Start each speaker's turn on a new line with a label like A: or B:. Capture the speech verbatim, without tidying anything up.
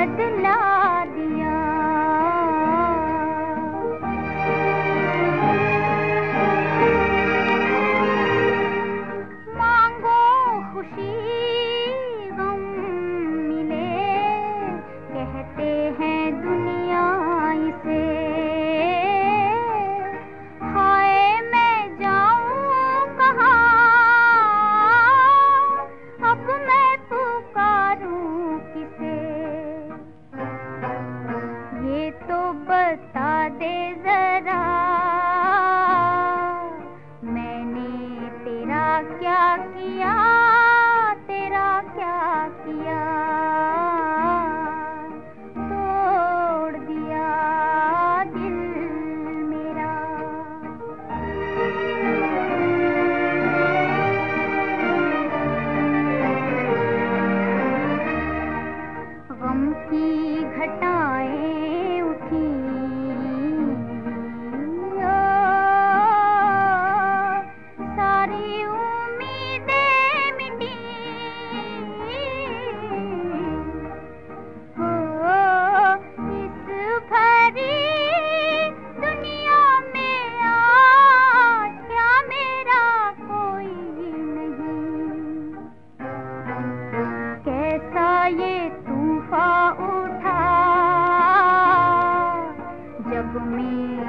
A: बदला दिया। मांगो खुशी गम मिले, कहते हैं दुनिया इसे। हाय मैं जाऊं कहाँ, अब मैं पुकारूं किसे। ये तो बता दे जरा, मैंने तेरा क्या किया, तेरा क्या किया। तोड़ दिया दिल मेरा। गम की घटाएं उठी, ओ, सारी उम्मीदें मिटी। ओ, इस भरी दुनिया में आज क्या मेरा कोई नहीं। कैसा ये तूफान उठा जब मैं